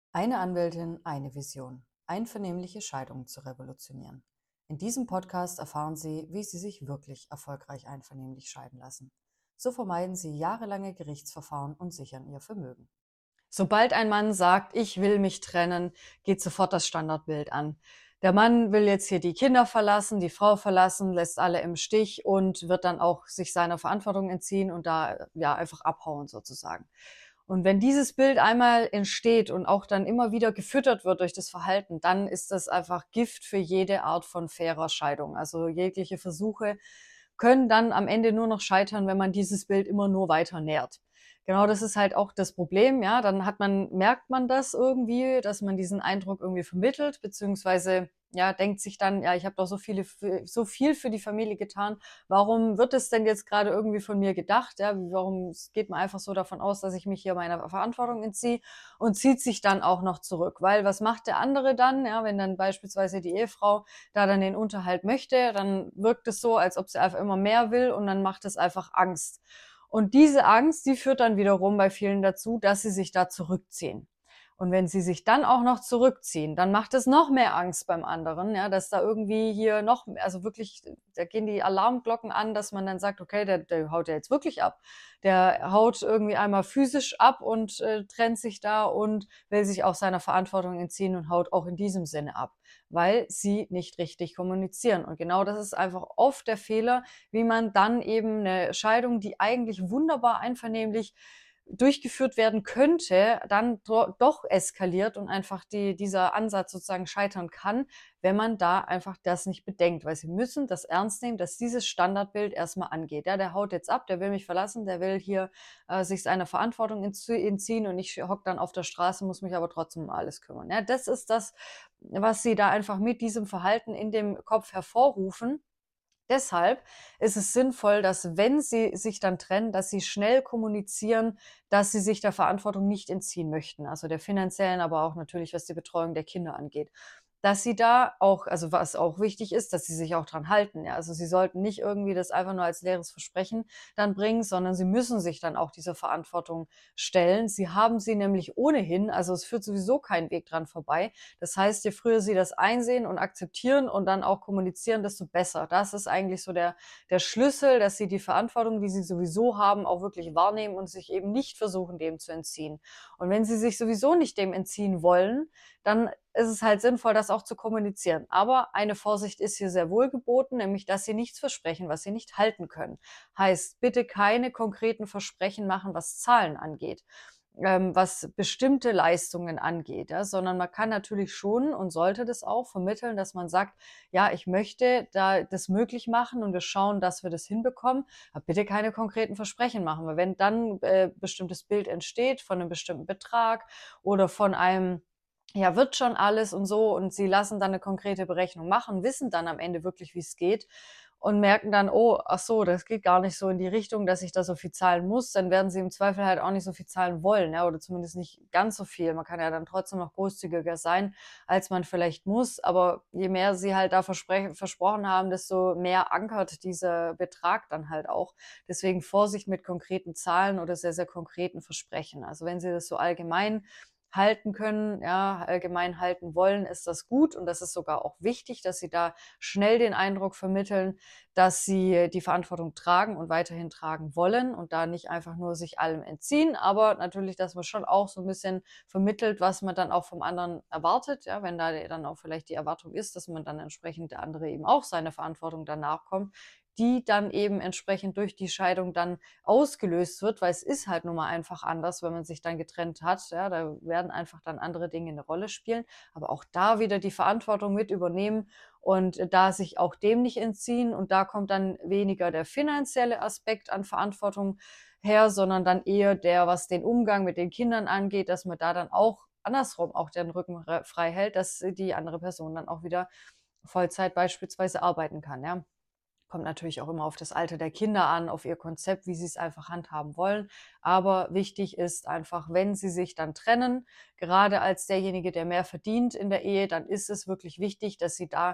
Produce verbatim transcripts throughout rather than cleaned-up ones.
Eine Anwältin, eine Vision. Einvernehmliche Scheidungen zu revolutionieren. In diesem Podcast erfahren Sie, wie Sie sich wirklich erfolgreich einvernehmlich scheiden lassen. So vermeiden Sie jahrelange Gerichtsverfahren und sichern Ihr Vermögen. Sobald ein Mann sagt, ich will mich trennen, geht sofort das Standardbild an. Der Mann will jetzt hier die Kinder verlassen, die Frau verlassen, lässt alle im Stich und wird dann auch sich seiner Verantwortung entziehen und da ja einfach abhauen sozusagen. Und wenn dieses Bild einmal entsteht und auch dann immer wieder gefüttert wird durch das Verhalten, dann ist das einfach Gift für jede Art von fairer Scheidung. Also jegliche Versuche können dann am Ende nur noch scheitern, wenn man dieses Bild immer nur weiter nährt. Genau, das ist halt auch das Problem, ja. Dann hat man merkt man das irgendwie, dass man diesen Eindruck irgendwie vermittelt, beziehungsweise, ja, denkt sich dann: „Ja, ich habe doch so viele f so viel für die Familie getan. Warum wird es denn jetzt gerade irgendwie von mir gedacht, ja? Warum geht man einfach so davon aus, dass ich mich hier meiner Verantwortung entziehe?“ Und zieht sich dann auch noch zurück. Weil was macht der andere dann, ja, wenn dann beispielsweise die Ehefrau da dann den Unterhalt möchte, dann wirkt es so, als ob sie einfach immer mehr will und dann macht es einfach Angst. Und diese Angst, die führt dann wiederum bei vielen dazu, dass sie sich da zurückziehen. Und wenn sie sich dann auch noch zurückziehen, dann macht es noch mehr Angst beim anderen, ja, dass da irgendwie hier noch, also wirklich, da gehen die Alarmglocken an, dass man dann sagt, okay, der, der haut ja jetzt wirklich ab. Der haut irgendwie einmal physisch ab und äh, trennt sich da und will sich auch seiner Verantwortung entziehen und haut auch in diesem Sinne ab, weil sie nicht richtig kommunizieren. Und genau das ist einfach oft der Fehler, wie man dann eben eine Scheidung, die eigentlich wunderbar einvernehmlich durchgeführt werden könnte, dann doch eskaliert und einfach die, dieser Ansatz sozusagen scheitern kann, wenn man da einfach das nicht bedenkt. Weil sie müssen das ernst nehmen, dass dieses Standardbild erstmal angeht. Ja, der haut jetzt ab, der will mich verlassen, der will hier äh, sich seiner Verantwortung entziehen und ich hocke dann auf der Straße, muss mich aber trotzdem um alles kümmern. Ja, das ist das, was sie da einfach mit diesem Verhalten in dem Kopf hervorrufen. Deshalb ist es sinnvoll, dass, wenn sie sich dann trennen, dass sie schnell kommunizieren, dass sie sich der Verantwortung nicht entziehen möchten, also der finanziellen, aber auch natürlich, was die Betreuung der Kinder angeht. Dass sie da auch, also was auch wichtig ist, dass sie sich auch dran halten. Ja, also sie sollten nicht irgendwie das einfach nur als leeres Versprechen dann bringen, sondern sie müssen sich dann auch dieser Verantwortung stellen. Sie haben sie nämlich ohnehin, also es führt sowieso kein Weg dran vorbei. Das heißt, je früher sie das einsehen und akzeptieren und dann auch kommunizieren, desto besser. Das ist eigentlich so der, der Schlüssel, dass sie die Verantwortung, die sie sowieso haben, auch wirklich wahrnehmen und sich eben nicht versuchen, dem zu entziehen. Und wenn sie sich sowieso nicht dem entziehen wollen, dann ist es halt sinnvoll, das auch zu kommunizieren. Aber eine Vorsicht ist hier sehr wohl geboten, nämlich, dass sie nichts versprechen, was sie nicht halten können. Heißt, bitte keine konkreten Versprechen machen, was Zahlen angeht, ähm, was bestimmte Leistungen angeht, ja, sondern man kann natürlich schon und sollte das auch vermitteln, dass man sagt, ja, ich möchte da das möglich machen und wir schauen, dass wir das hinbekommen, aber bitte keine konkreten Versprechen machen, weil wenn dann äh, bestimmtes Bild entsteht von einem bestimmten Betrag oder von einem, ja, wird schon alles und so, und sie lassen dann eine konkrete Berechnung machen, wissen dann am Ende wirklich, wie es geht und merken dann, oh, ach so, das geht gar nicht so in die Richtung, dass ich da so viel zahlen muss, dann werden sie im Zweifel halt auch nicht so viel zahlen wollen, ja, oder zumindest nicht ganz so viel. Man kann ja dann trotzdem noch großzügiger sein, als man vielleicht muss, aber je mehr sie halt da verspre versprochen haben, desto mehr ankert dieser Betrag dann halt auch. Deswegen Vorsicht mit konkreten Zahlen oder sehr, sehr konkreten Versprechen. Also wenn sie das so allgemein halten können, ja, allgemein halten wollen, ist das gut, und das ist sogar auch wichtig, dass sie da schnell den Eindruck vermitteln, dass sie die Verantwortung tragen und weiterhin tragen wollen und da nicht einfach nur sich allem entziehen, aber natürlich, dass man schon auch so ein bisschen vermittelt, was man dann auch vom anderen erwartet, ja, wenn da dann auch vielleicht die Erwartung ist, dass man dann entsprechend der andere eben auch seiner Verantwortung danach kommt, die dann eben entsprechend durch die Scheidung dann ausgelöst wird, weil es ist halt nun mal einfach anders, wenn man sich dann getrennt hat. Ja, da werden einfach dann andere Dinge eine Rolle spielen, aber auch da wieder die Verantwortung mit übernehmen und da sich auch dem nicht entziehen. Und da kommt dann weniger der finanzielle Aspekt an Verantwortung her, sondern dann eher der, was den Umgang mit den Kindern angeht, dass man da dann auch andersrum auch den Rücken frei hält, dass die andere Person dann auch wieder Vollzeit beispielsweise arbeiten kann, ja. Kommt natürlich auch immer auf das Alter der Kinder an, auf ihr Konzept, wie sie es einfach handhaben wollen. Aber wichtig ist einfach, wenn sie sich dann trennen, gerade als derjenige, der mehr verdient in der Ehe, dann ist es wirklich wichtig, dass sie da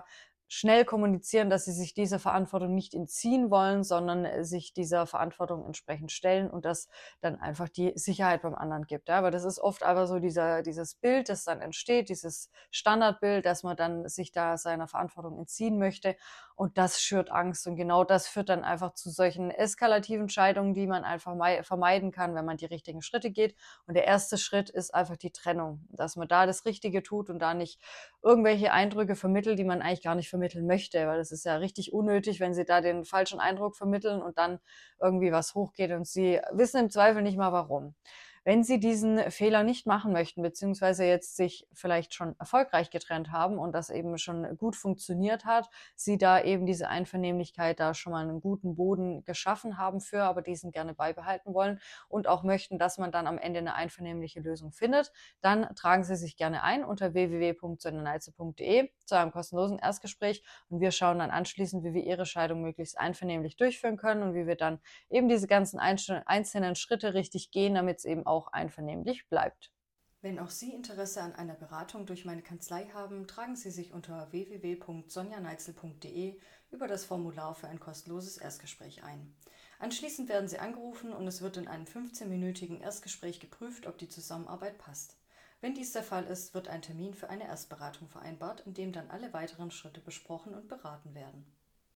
schnell kommunizieren, dass sie sich dieser Verantwortung nicht entziehen wollen, sondern äh, sich dieser Verantwortung entsprechend stellen und das dann einfach die Sicherheit beim anderen gibt. Ja? Aber das ist oft aber so dieser, dieses Bild, das dann entsteht, dieses Standardbild, dass man dann sich da seiner Verantwortung entziehen möchte und das schürt Angst und genau das führt dann einfach zu solchen eskalativen Scheidungen, die man einfach vermeiden kann, wenn man die richtigen Schritte geht. Und der erste Schritt ist einfach die Trennung, dass man da das Richtige tut und da nicht irgendwelche Eindrücke vermittelt, die man eigentlich gar nicht vermitteln möchte, weil das ist ja richtig unnötig, wenn sie da den falschen Eindruck vermitteln und dann irgendwie was hochgeht und sie wissen im Zweifel nicht mal warum. Wenn Sie diesen Fehler nicht machen möchten, beziehungsweise jetzt sich vielleicht schon erfolgreich getrennt haben und das eben schon gut funktioniert hat, Sie da eben diese Einvernehmlichkeit da schon mal einen guten Boden geschaffen haben für, aber diesen gerne beibehalten wollen und auch möchten, dass man dann am Ende eine einvernehmliche Lösung findet, dann tragen Sie sich gerne ein unter w w w punkt sonja neitzel punkt de zu einem kostenlosen Erstgespräch und wir schauen dann anschließend, wie wir Ihre Scheidung möglichst einvernehmlich durchführen können und wie wir dann eben diese ganzen einzelnen Schritte richtig gehen, damit es eben auch einvernehmlich bleibt. Wenn auch Sie Interesse an einer Beratung durch meine Kanzlei haben, tragen Sie sich unter w w w punkt sonja neitzel punkt de über das Formular für ein kostenloses Erstgespräch ein. Anschließend werden Sie angerufen und es wird in einem fünfzehnminütigen Erstgespräch geprüft, ob die Zusammenarbeit passt. Wenn dies der Fall ist, wird ein Termin für eine Erstberatung vereinbart, in dem dann alle weiteren Schritte besprochen und beraten werden.